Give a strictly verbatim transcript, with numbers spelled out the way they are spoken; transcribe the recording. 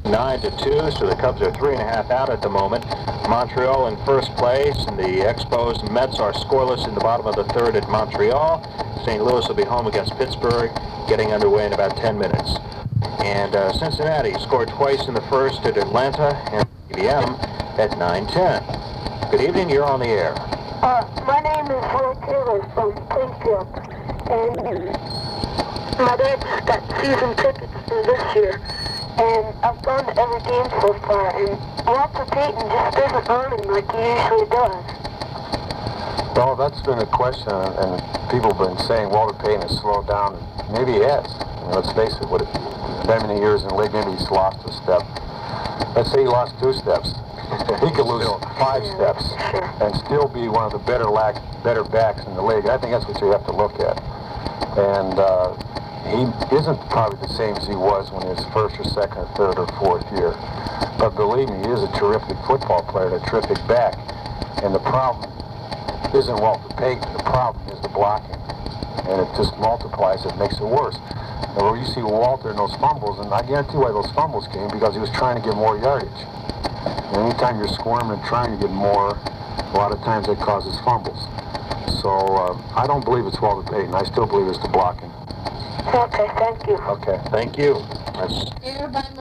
Nine to two, so the Cubs are three and a half out at the moment. Montreal in first place, and the Expos Mets are scoreless in the bottom of the third at Montreal. Saint Louis will be home against Pittsburgh, getting underway in about ten minutes. And uh, Cincinnati scored twice in the first at Atlanta and P B M at nine ten. Good evening, you're on the air. Uh, my name is Roy Taylor from Plainfield, and my dad just got season tickets for this year, and I've gone to every game so far, and Walter Payton just isn't earning like he usually does. Well, that's been a question, and people have been saying Walter Payton has slowed down. Maybe he has. I mean, let's face it, what it, that many years in the league, maybe he's lost a step. Let's say he lost two steps. He could lose five steps and still be one of the better lack, better backs in the league. I think that's what you have to look at. And uh, he isn't probably the same as he was when he was first or second or third or fourth year. But believe me, he is a terrific football player, a terrific back. And the problem isn't Walter Payton. The problem is the blocking. And it just multiplies it, makes it worse. And where you see Walter in those fumbles, and I guarantee why those fumbles came, because he was trying to get more yardage. And anytime you're squirming and trying to get more, a lot of times it causes fumbles. So uh, I don't believe it's Walter Payton. I still believe it's the blocking. Okay, thank you. Okay, thank you. That's